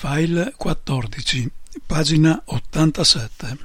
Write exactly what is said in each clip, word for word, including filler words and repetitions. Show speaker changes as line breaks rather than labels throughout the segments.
File quattordici, pagina ottantasette.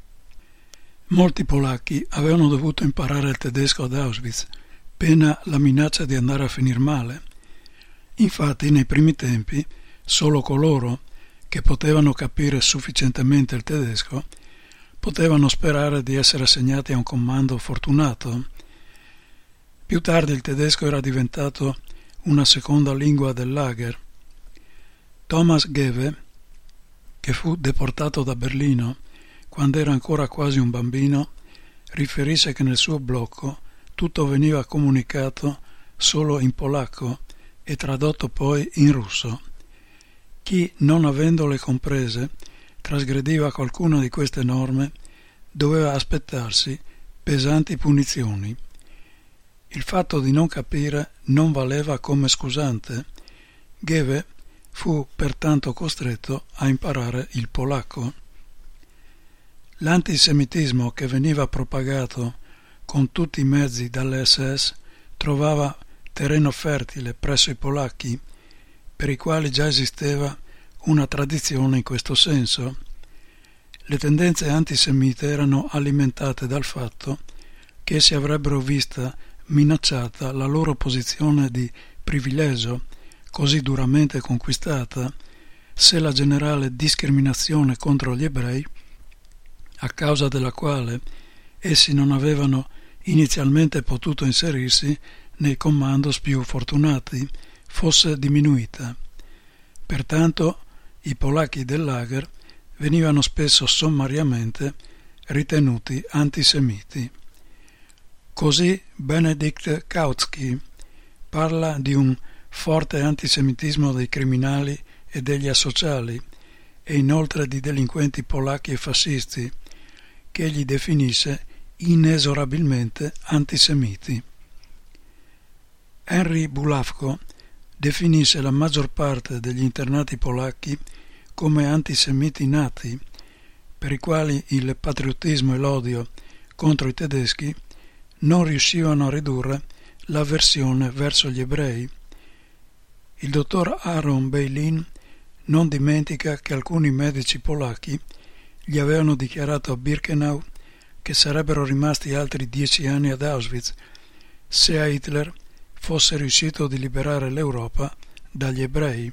Molti polacchi avevano dovuto imparare il tedesco ad Auschwitz, pena la minaccia di andare a finir male. Infatti, nei primi tempi, solo coloro che potevano capire sufficientemente il tedesco potevano sperare di essere assegnati a un comando fortunato. Più tardi il tedesco era diventato una seconda lingua del lager. Thomas Gewe, che fu deportato da Berlino quando era ancora quasi un bambino, riferisce che nel suo blocco tutto veniva comunicato solo in polacco e tradotto poi in russo. Chi, non avendole comprese, trasgrediva qualcuna di queste norme doveva aspettarsi pesanti punizioni. Il fatto di non capire non valeva come scusante. Gewe fu pertanto costretto a imparare il polacco. L'antisemitismo che veniva propagato con tutti i mezzi dall'esse esse trovava terreno fertile presso i polacchi, per i quali già esisteva una tradizione in questo senso. Le tendenze antisemite erano alimentate dal fatto che si avrebbero vista minacciata la loro posizione di privilegio, così duramente conquistata, se la generale discriminazione contro gli ebrei, a causa della quale essi non avevano inizialmente potuto inserirsi nei commandos più fortunati, fosse diminuita. Pertanto i polacchi del lager venivano spesso sommariamente ritenuti antisemiti. Così Benedikt Kautsky parla di un forte antisemitismo dei criminali e degli asociali e inoltre di delinquenti polacchi e fascisti, che egli definisse inesorabilmente antisemiti. Henry Buławko definisse la maggior parte degli internati polacchi come antisemiti nati, per i quali il patriottismo e l'odio contro i tedeschi non riuscivano a ridurre l'avversione verso gli ebrei. Il dottor Aaron Beilin non dimentica che alcuni medici polacchi gli avevano dichiarato a Birkenau che sarebbero rimasti altri dieci anni ad Auschwitz se a Hitler fosse riuscito di liberare l'Europa dagli ebrei.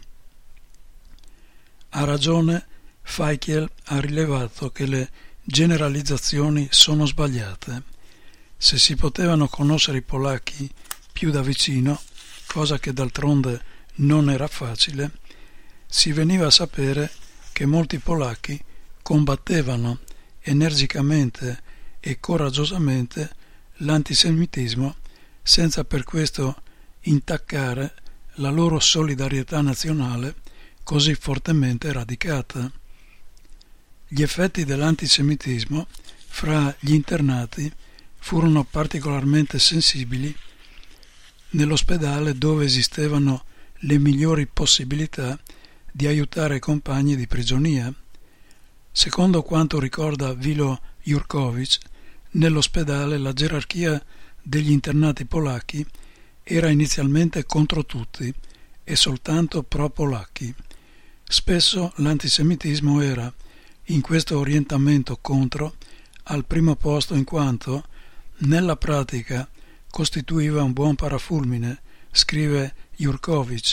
A ragione, Feichel ha rilevato che le generalizzazioni sono sbagliate. Se si potevano conoscere i polacchi più da vicino, cosa che d'altronde non era facile, si veniva a sapere che molti polacchi combattevano energicamente e coraggiosamente l'antisemitismo senza per questo intaccare la loro solidarietà nazionale così fortemente radicata. Gli effetti dell'antisemitismo fra gli internati furono particolarmente sensibili nell'ospedale dove esistevano le migliori possibilità di aiutare i compagni di prigionia. Secondo quanto ricorda Vilo Jurkowicz, nell'ospedale la gerarchia degli internati polacchi era inizialmente contro tutti e soltanto pro-polacchi. Spesso l'antisemitismo era, in questo orientamento contro, al primo posto in quanto, nella pratica, costituiva un buon parafulmine, scrive Jurkowicz.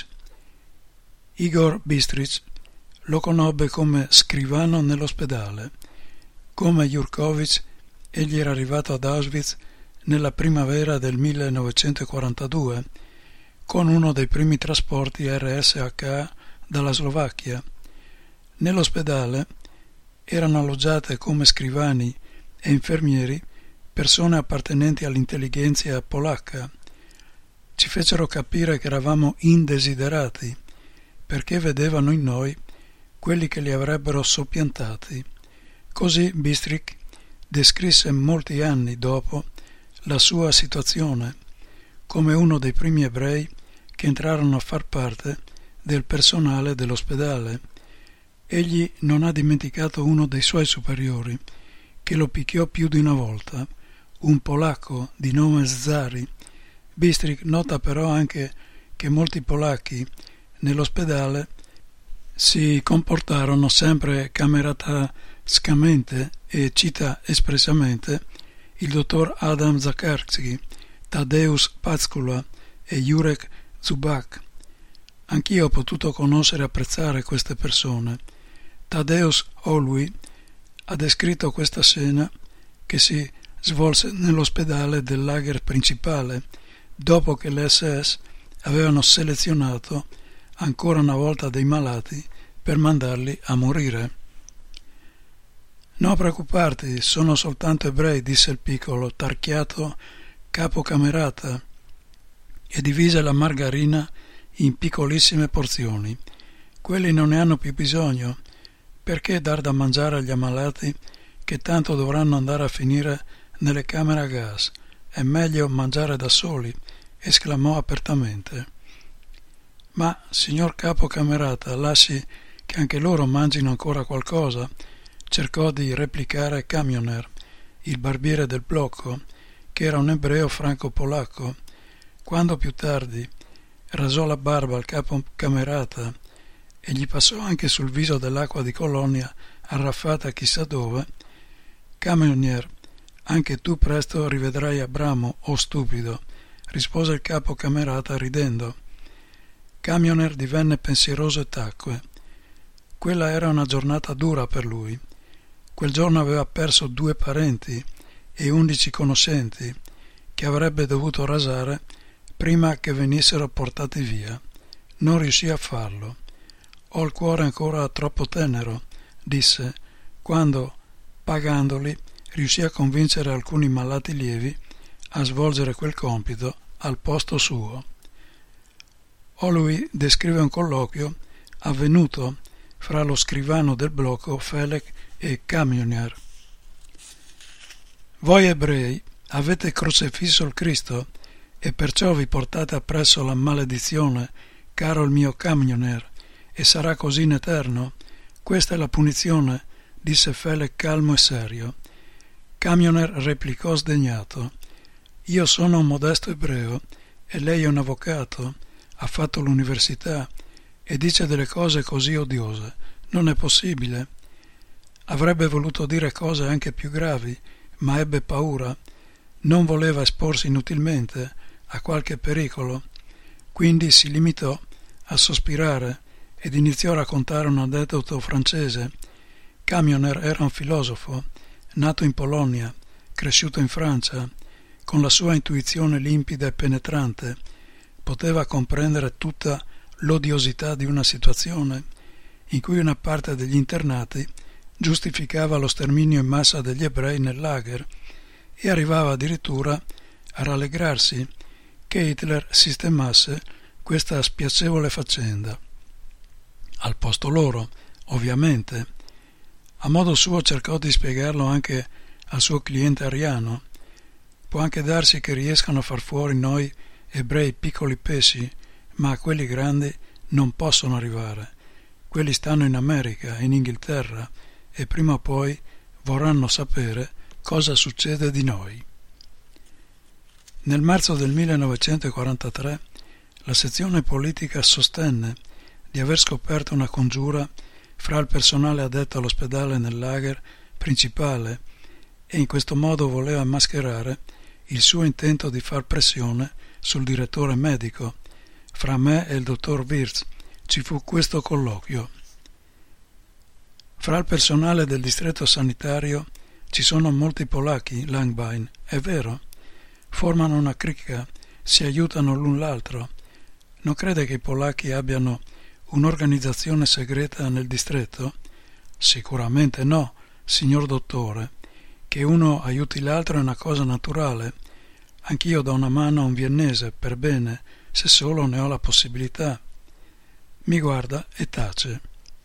Igor Bistric lo conobbe come scrivano nell'ospedale. Come Jurkowicz, egli era arrivato ad Auschwitz nella primavera del millenovecentoquarantadue con uno dei primi trasporti erre esse acca a dalla Slovacchia. Nell'ospedale erano alloggiate come scrivani e infermieri persone appartenenti all'intellighenzia polacca. Ci fecero capire che eravamo indesiderati perché vedevano in noi quelli che li avrebbero soppiantati. Così Bistric descrisse molti anni dopo la sua situazione come uno dei primi ebrei che entrarono a far parte del personale dell'ospedale. Egli non ha dimenticato uno dei suoi superiori che lo picchiò più di una volta, un polacco di nome Zari. Bistric nota però anche che molti polacchi nell'ospedale Si comportarono sempre cameratascamente e cita espressamente il dottor Adam Zakarski, Tadeusz Packula e Jurek Zubak. Anch'io ho potuto conoscere e apprezzare queste persone. Tadeusz Olwy ha descritto questa scena che si svolse nell'ospedale del lager principale dopo che le esse esse avevano selezionato ancora una volta dei malati per mandarli a morire. Non preoccuparti, sono soltanto ebrei, disse il piccolo, tarchiato capocamerata, e divise la margarina in piccolissime porzioni. Quelli non ne hanno più bisogno. Perché dar da mangiare agli ammalati che tanto dovranno andare a finire nelle camere a gas? È meglio mangiare da soli, esclamò apertamente. Ma, signor capocamerata, lasci che anche loro mangino ancora qualcosa, cercò di replicare Kamioner, il barbiere del blocco, che era un ebreo franco-polacco. Quando più tardi rasò la barba al capocamerata e gli passò anche sul viso dell'acqua di colonia arraffata chissà dove, Kamioner, anche tu presto rivedrai Abramo, o oh stupido, rispose il capocamerata ridendo. Kamioner divenne pensieroso e tacque. Quella era una giornata dura per lui. Quel giorno aveva perso due parenti e undici conoscenti che avrebbe dovuto rasare prima che venissero portati via. Non riuscì a farlo. Ho il cuore ancora troppo tenero, disse, quando, pagandoli, riuscì a convincere alcuni malati lievi a svolgere quel compito al posto suo. Olwy descrive un colloquio avvenuto fra lo scrivano del blocco Felek e Kamioner. Voi ebrei avete crocifisso il Cristo e perciò vi portate appresso la maledizione, caro il mio Kamioner, e sarà così in eterno. Questa è la punizione, disse Felek calmo e serio. Kamioner replicò sdegnato. Io sono un modesto ebreo e lei è un avvocato, ha fatto l'università e dice delle cose così odiose. Non è possibile. Avrebbe voluto dire cose anche più gravi, ma ebbe paura. Non voleva esporsi inutilmente a qualche pericolo, quindi si limitò a sospirare ed iniziò a raccontare un aneddoto francese. Kamioner era un filosofo, nato in Polonia, cresciuto in Francia. Con la sua intuizione limpida e penetrante poteva comprendere tutta l'odiosità di una situazione in cui una parte degli internati giustificava lo sterminio in massa degli ebrei nel lager e arrivava addirittura a rallegrarsi che Hitler sistemasse questa spiacevole faccenda. Al posto loro, ovviamente. A modo suo cercò di spiegarlo anche al suo cliente ariano. Può anche darsi che riescano a far fuori noi ebrei piccoli pesci, ma a quelli grandi non possono arrivare. Quelli stanno in America, in Inghilterra, e prima o poi vorranno sapere cosa succede di noi. Nel marzo del millenovecentoquarantatré la sezione politica sostenne di aver scoperto una congiura fra il personale addetto all'ospedale nel lager principale e in questo modo voleva mascherare il suo intento di far pressione sul direttore medico. Fra me e il dottor Wirtz ci fu questo colloquio. Fra il personale del distretto sanitario ci sono molti polacchi, Langbein, è vero. Formano una cricca, si aiutano l'un l'altro. Non crede che i polacchi abbiano un'organizzazione segreta nel distretto? Sicuramente no, signor dottore. Che uno aiuti l'altro è una cosa naturale. Anch'io do una mano a un viennese, per bene, se solo ne ho la possibilità. Mi guarda e tace.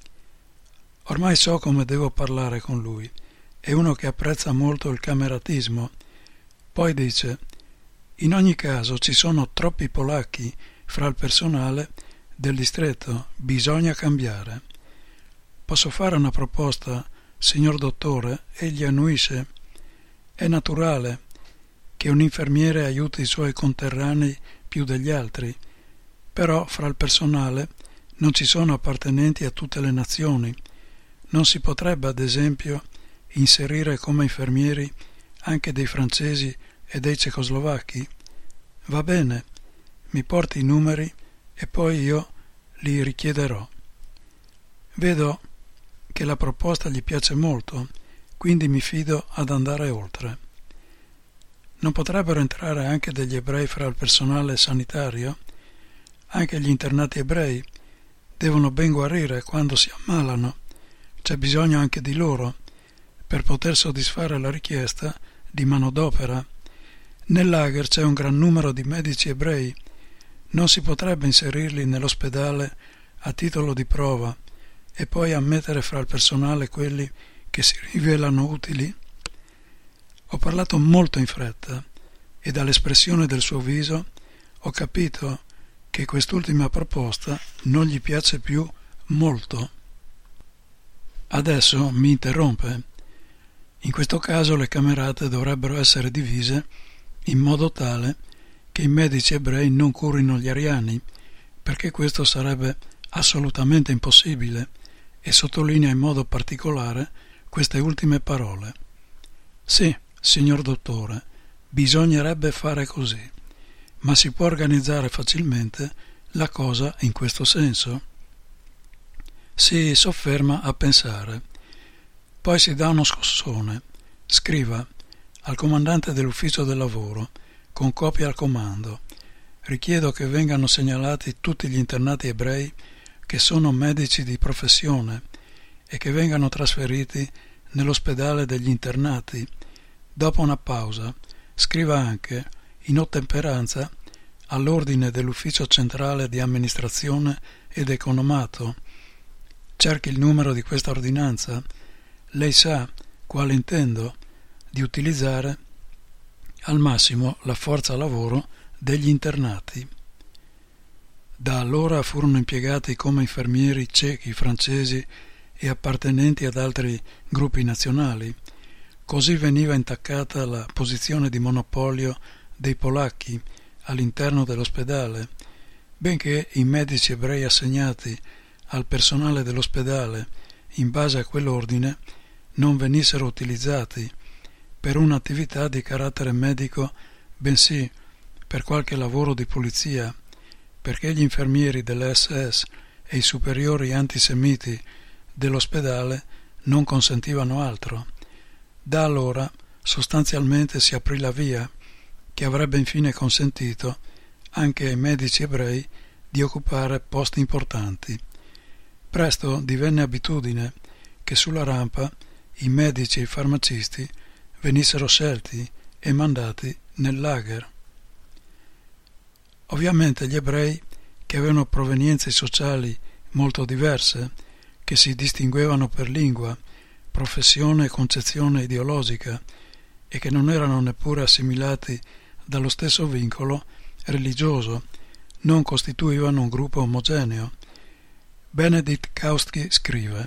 Ormai so come devo parlare con lui. È uno che apprezza molto il cameratismo. Poi dice: in ogni caso ci sono troppi polacchi fra il personale del distretto, bisogna cambiare. Posso fare una proposta, signor dottore? Egli annuisce. È naturale che un infermiere aiuti i suoi conterranei più degli altri, però fra il personale non ci sono appartenenti a tutte le nazioni. Non si potrebbe, ad esempio, inserire come infermieri anche dei francesi e dei cecoslovacchi? Va bene, mi porti i numeri e poi io li richiederò. Vedo che la proposta gli piace molto, quindi mi fido ad andare oltre. Non potrebbero entrare anche degli ebrei fra il personale sanitario? Anche gli internati ebrei devono ben guarire quando si ammalano. C'è bisogno anche di loro per poter soddisfare la richiesta di manodopera. Nel lager c'è un gran numero di medici ebrei. Non si potrebbe inserirli nell'ospedale a titolo di prova e poi ammettere fra il personale quelli che si rivelano utili? Ho parlato molto in fretta e dall'espressione del suo viso ho capito che quest'ultima proposta non gli piace più molto. Adesso mi interrompe. In questo caso le camerate dovrebbero essere divise in modo tale che i medici ebrei non curino gli ariani, perché questo sarebbe assolutamente impossibile, e sottolinea in modo particolare queste ultime parole. Sì, signor dottore, bisognerebbe fare così, ma si può organizzare facilmente la cosa in questo senso? Si sofferma a pensare, poi si dà uno scossone. Scriva al comandante dell'ufficio del lavoro, con copia al comando: richiedo che vengano segnalati tutti gli internati ebrei che sono medici di professione e che vengano trasferiti nell'ospedale degli internati. Dopo una pausa scriva anche, in ottemperanza, all'ordine dell'ufficio centrale di amministrazione ed economato. Cerchi il numero di questa ordinanza. Lei sa quale intendo, di utilizzare al massimo la forza lavoro degli internati. Da allora furono impiegati come infermieri cechi, francesi e appartenenti ad altri gruppi nazionali. Così veniva intaccata la posizione di monopolio dei polacchi all'interno dell'ospedale, benché i medici ebrei assegnati al personale dell'ospedale in base a quell'ordine non venissero utilizzati per un'attività di carattere medico, bensì per qualche lavoro di pulizia, perché gli infermieri dell'esse esse e i superiori antisemiti dell'ospedale non consentivano altro. Da allora sostanzialmente si aprì la via che avrebbe infine consentito anche ai medici ebrei di occupare posti importanti. Presto divenne abitudine che sulla rampa i medici e i farmacisti venissero scelti e mandati nel lager. Ovviamente gli ebrei, che avevano provenienze sociali molto diverse, che si distinguevano per lingua, professione e concezione ideologica e che non erano neppure assimilati dallo stesso vincolo religioso, non costituivano un gruppo omogeneo. Benedict Kautsky scrive: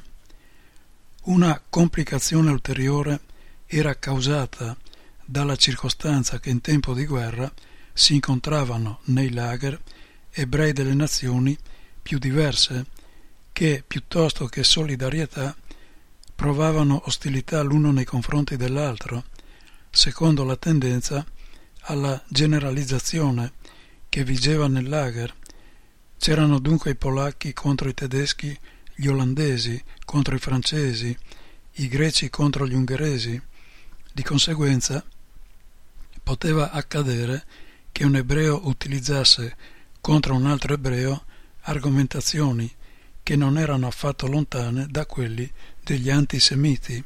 una complicazione ulteriore era causata dalla circostanza che in tempo di guerra si incontravano nei lager ebrei delle nazioni più diverse che, piuttosto che solidarietà, provavano ostilità l'uno nei confronti dell'altro, secondo la tendenza alla generalizzazione che vigeva nel lager. C'erano dunque i polacchi contro i tedeschi, gli olandesi contro i francesi, i greci contro gli ungheresi. Di conseguenza poteva accadere che un ebreo utilizzasse contro un altro ebreo argomentazioni che non erano affatto lontane da quelli degli antisemiti.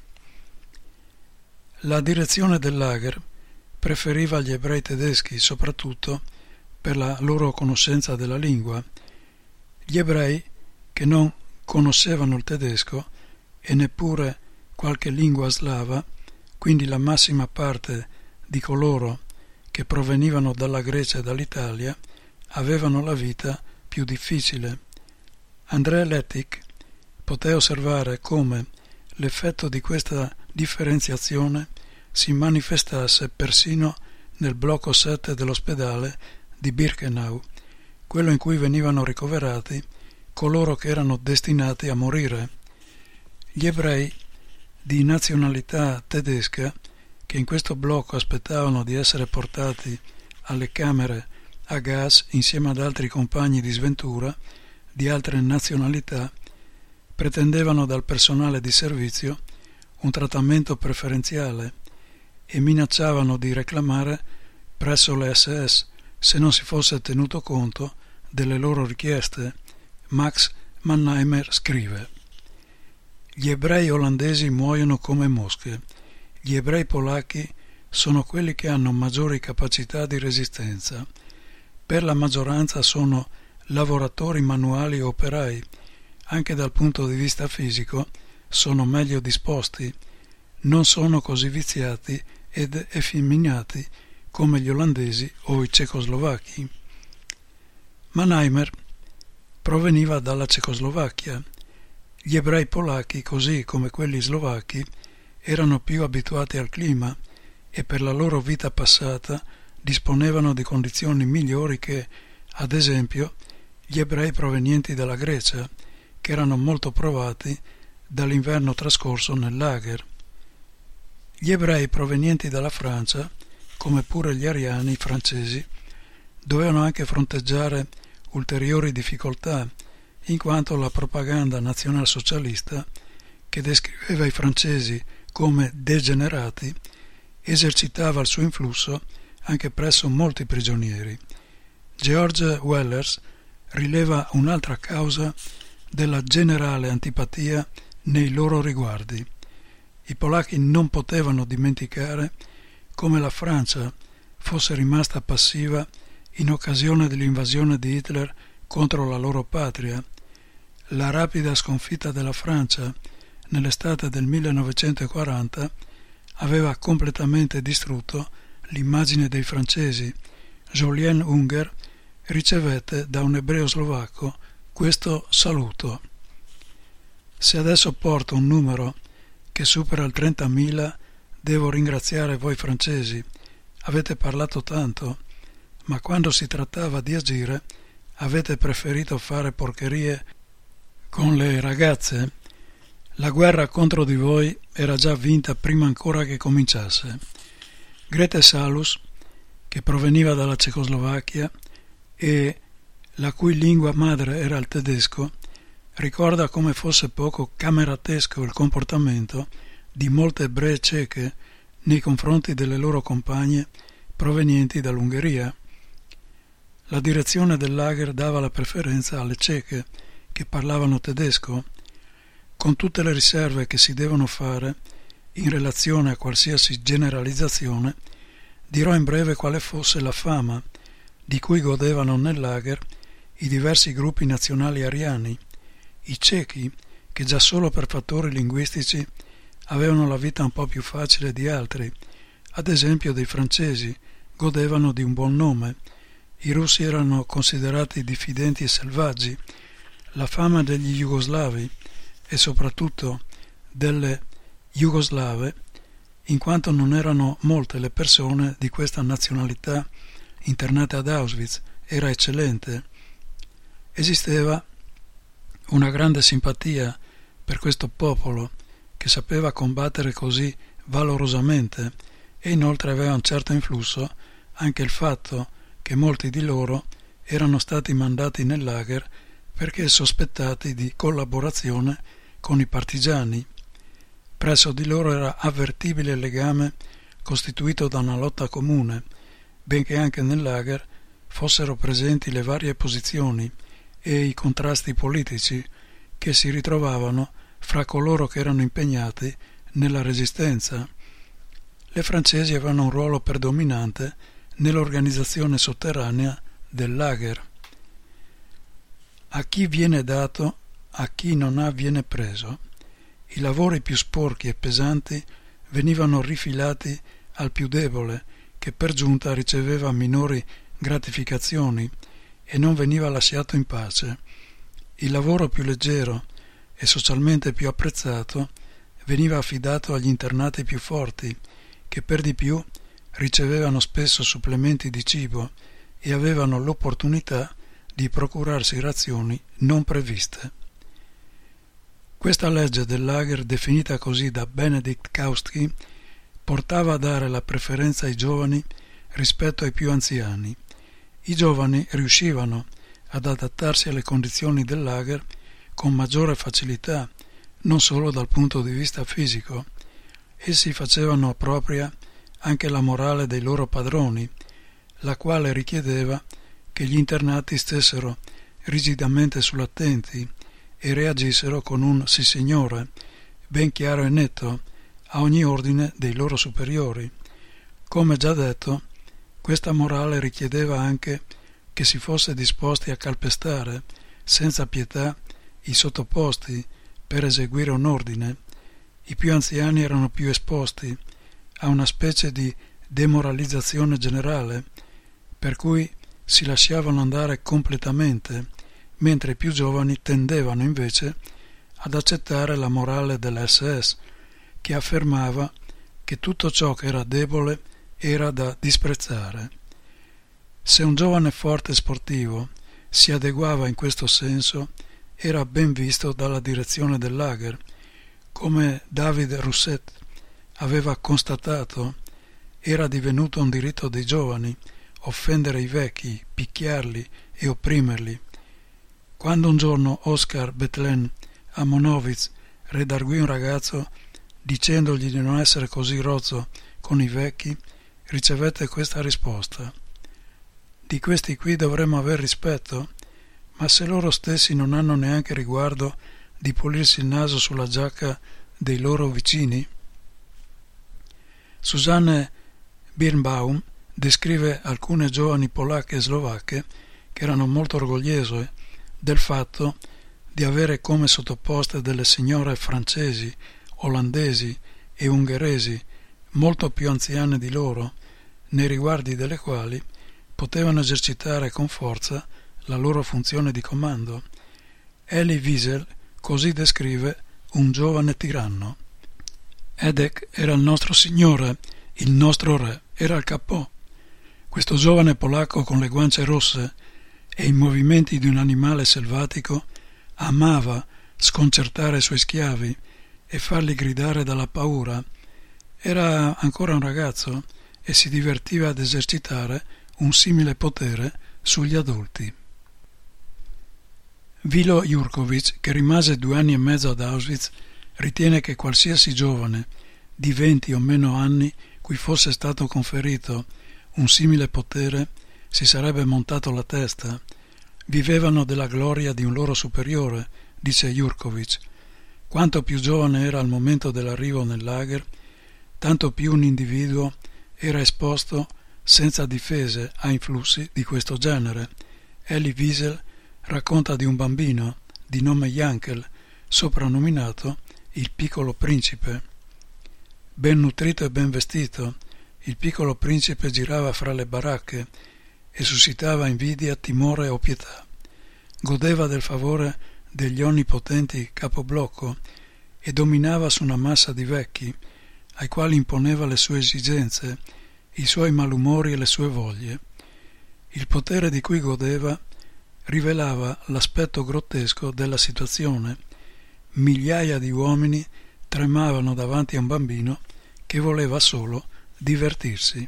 La direzione del lager preferiva gli ebrei tedeschi soprattutto per la loro conoscenza della lingua. Gli ebrei che non conoscevano il tedesco e neppure qualche lingua slava, quindi la massima parte di coloro che provenivano dalla Grecia e dall'Italia, avevano la vita più difficile. André Lettig poté osservare come l'effetto di questa differenziazione si manifestasse persino nel blocco sette dell'ospedale di Birkenau, quello in cui venivano ricoverati coloro che erano destinati a morire. Gli ebrei di nazionalità tedesca, che in questo blocco aspettavano di essere portati alle camere a gas insieme ad altri compagni di sventura di altre nazionalità, pretendevano dal personale di servizio un trattamento preferenziale e minacciavano di reclamare presso le esse esse se non si fosse tenuto conto delle loro richieste. Max Mannheimer scrive: gli ebrei olandesi muoiono come mosche, gli ebrei polacchi sono quelli che hanno maggiori capacità di resistenza. Per la maggioranza sono lavoratori manuali o operai, anche dal punto di vista fisico sono meglio disposti, non sono così viziati ed effeminati come gli olandesi o i cecoslovacchi. Mannheimer proveniva dalla Cecoslovacchia. Gli ebrei polacchi, così come quelli slovacchi, erano più abituati al clima e per la loro vita passata disponevano di condizioni migliori che, ad esempio, gli ebrei provenienti dalla Grecia, che erano molto provati dall'inverno trascorso nel lager. Gli ebrei provenienti dalla Francia, come pure gli ariani francesi, dovevano anche fronteggiare ulteriori difficoltà, in quanto la propaganda nazionalsocialista, che descriveva i francesi come degenerati, esercitava il suo influsso anche presso molti prigionieri. George Wellers rileva un'altra causa della generale antipatia nei loro riguardi. I polacchi non potevano dimenticare come la Francia fosse rimasta passiva in occasione dell'invasione di Hitler contro la loro patria. La rapida sconfitta della Francia nell'estate del millenovecentoquaranta aveva completamente distrutto l'immagine dei francesi. Julien Unger ricevette da un ebreo slovacco questo saluto: se adesso porto un numero che supera il trentamila, devo ringraziare voi francesi, avete parlato tanto, ma quando si trattava di agire avete preferito fare porcherie con le ragazze. La guerra contro di voi era già vinta prima ancora che cominciasse. Grete Salus, che proveniva dalla Cecoslovacchia e la cui lingua madre era il tedesco, ricorda come fosse poco cameratesco il comportamento di molte ebree ceche nei confronti delle loro compagne provenienti dall'Ungheria. La direzione del lager dava la preferenza alle ceche che parlavano tedesco. Con tutte le riserve che si devono fare in relazione a qualsiasi generalizzazione, dirò in breve quale fosse la fama di cui godevano nel lager i diversi gruppi nazionali ariani. I cechi, che già solo per fattori linguistici avevano la vita un po' più facile di altri, ad esempio dei francesi, godevano di un buon nome. I russi erano considerati diffidenti e selvaggi. La fama degli jugoslavi e soprattutto delle jugoslave, in quanto non erano molte le persone di questa nazionalità internate ad Auschwitz, era eccellente. Esisteva una grande simpatia per questo popolo che sapeva combattere così valorosamente, e inoltre aveva un certo influsso anche il fatto che molti di loro erano stati mandati nel lager perché sospettati di collaborazione con i partigiani. Presso di loro era avvertibile il legame costituito da una lotta comune, benché anche nel lager fossero presenti le varie posizioni e i contrasti politici che si ritrovavano fra coloro che erano impegnati nella resistenza. Le francesi avevano un ruolo predominante nell'organizzazione sotterranea del lager. A chi viene dato, a chi non ha viene preso. I lavori più sporchi e pesanti venivano rifilati al più debole, che per giunta riceveva minori gratificazioni e non veniva lasciato in pace. Il lavoro più leggero e socialmente più apprezzato veniva affidato agli internati più forti, che per di più ricevevano spesso supplementi di cibo e avevano l'opportunità di procurarsi razioni non previste. Questa legge del lager, definita così da Benedikt Kautsky, portava a dare la preferenza ai giovani rispetto ai più anziani. I giovani riuscivano ad adattarsi alle condizioni del lager con maggiore facilità, non solo dal punto di vista fisico. Essi facevano propria anche la morale dei loro padroni, la quale richiedeva che gli internati stessero rigidamente sull'attenti e reagissero con un sì signore, ben chiaro e netto, a ogni ordine dei loro superiori. Come già detto, questa morale richiedeva anche che si fosse disposti a calpestare, senza pietà, i sottoposti per eseguire un ordine. I più anziani erano più esposti a una specie di demoralizzazione generale, per cui si lasciavano andare completamente, mentre i più giovani tendevano invece ad accettare la morale dell'esse esse, che affermava che tutto ciò che era debole era da disprezzare. Se un giovane forte e sportivo si adeguava in questo senso, era ben visto dalla direzione del lager. Come David Rousset aveva constatato, era divenuto un diritto dei giovani offendere i vecchi, picchiarli e opprimerli. Quando un giorno Oscar Bethlen a Monowitz redarguì un ragazzo dicendogli di non essere così rozzo con i vecchi, ricevette questa risposta: di questi qui dovremmo aver rispetto, ma se loro stessi non hanno neanche riguardo di pulirsi il naso sulla giacca dei loro vicini? Susanne Birnbaum descrive alcune giovani polacche e slovacche che erano molto orgogliose del fatto di avere come sottoposte delle signore francesi, olandesi e ungheresi molto più anziane di loro, nei riguardi delle quali potevano esercitare con forza la loro funzione di comando. Elie Wiesel così descrive un giovane tiranno: Edek era il nostro signore, il nostro re, era il capò. Questo giovane polacco con le guance rosse e i movimenti di un animale selvatico amava sconcertare i suoi schiavi e farli gridare dalla paura. Era ancora un ragazzo e si divertiva ad esercitare un simile potere sugli adulti. Vilo Jurkovic, che rimase due anni e mezzo ad Auschwitz, ritiene che qualsiasi giovane di venti o meno anni cui fosse stato conferito un simile potere si sarebbe montato la testa. Vivevano della gloria di un loro superiore, dice Jurkovic. Quanto più giovane era al momento dell'arrivo nel lager, tanto più un individuo era esposto senza difese a influssi di questo genere. Elie Wiesel racconta di un bambino di nome Jankel, soprannominato il piccolo principe. Ben nutrito e ben vestito, il piccolo principe girava fra le baracche e suscitava invidia, timore o pietà. Godeva del favore degli onnipotenti capoblocco e dominava su una massa di vecchi, ai quali imponeva le sue esigenze, i suoi malumori e le sue voglie. Il potere di cui godeva rivelava l'aspetto grottesco della situazione. Migliaia di uomini tremavano davanti a un bambino che voleva solo divertirsi.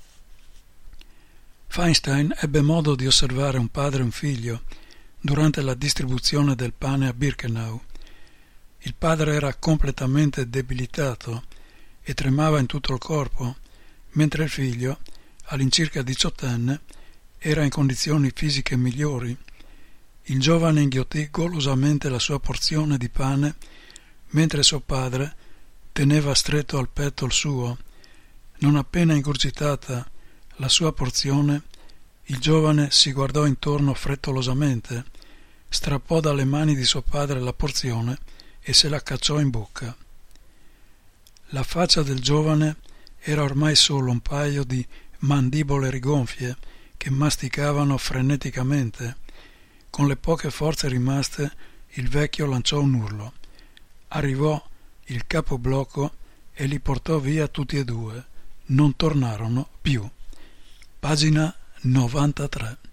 Feinstein ebbe modo di osservare un padre e un figlio durante la distribuzione del pane a Birkenau. Il padre era completamente debilitato e tremava in tutto il corpo, mentre il figlio, all'incirca diciottenne, era in condizioni fisiche migliori. Il giovane inghiottì golosamente la sua porzione di pane, mentre suo padre teneva stretto al petto il suo. Non appena ingurgitata la sua porzione, il giovane si guardò intorno frettolosamente, strappò dalle mani di suo padre la porzione e se la cacciò in bocca. La faccia del giovane era ormai solo un paio di mandibole rigonfie che masticavano freneticamente. Con le poche forze rimaste, il vecchio lanciò un urlo. Arrivò il capoblocco e li portò via tutti e due. Non tornarono più. Pagina novantatré.